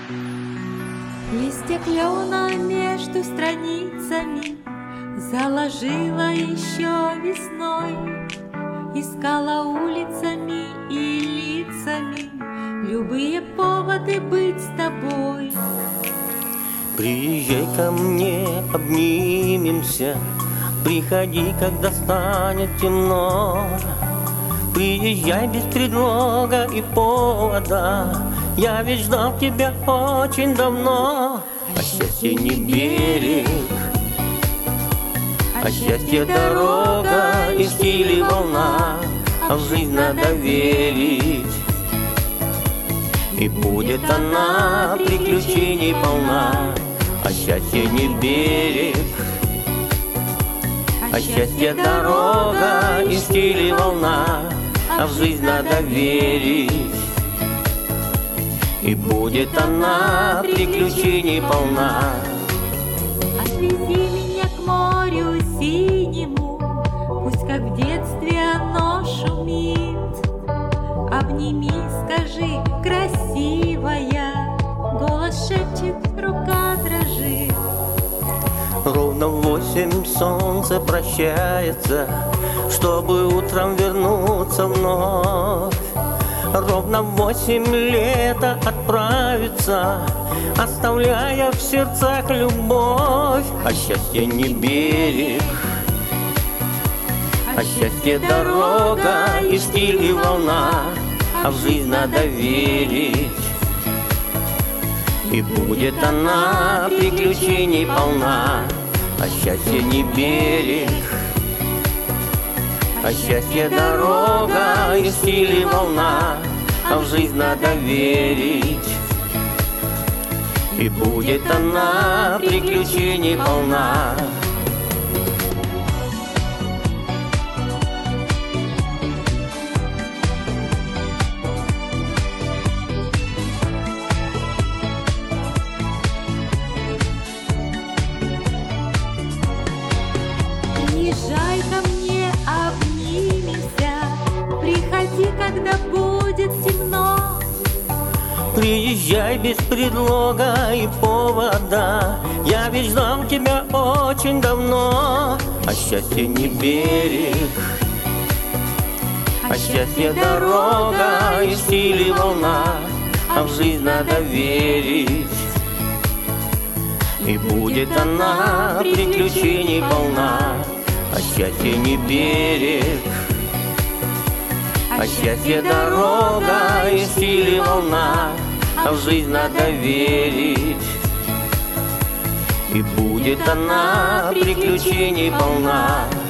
Листья клена между страницами заложила еще весной, искала улицами и лицами любые поводы быть с тобой. Приезжай ко мне, обнимемся, приходи, когда станет темно. Приезжай без предлога и повода, я ведь ждал тебя очень давно. А счастье не берег, а счастье дорога и стиль волна, а в жизнь надо верить. И будет она приключений полна, а счастье не берег, а счастье дорога и стиль волна, а в жизнь надо верить. И будет она приключений полна. Отвези меня к морю синему, пусть как в детстве оно шумит. Обними, скажи, красивая, голос шепчет, рука дрожит. Ровно в 8 солнце прощается, чтобы утром вернуться вновь. Ровно в 8 лето отправится, оставляя в сердцах любовь. А счастье не берег, а счастье дорога и стиль и волна, а в жизнь надо верить. И будет она приключений полна, а счастье не берег, а счастье дорога и стиль и волна, а в жизнь надо верить. И будет она приключений полна. Приезжай ко мне, обнимемся, приходи, когда будет темно. Приезжай без предлога и повода, я ведь ждал тебя очень давно. А счастье не берег, а счастье дорога и стиль и волна, а в жизнь надо верить. И будет она приключений полна, а счастье не берег, а счастье дорога и стиль и волна, а в жизнь надо верить. И будет она приключений полна.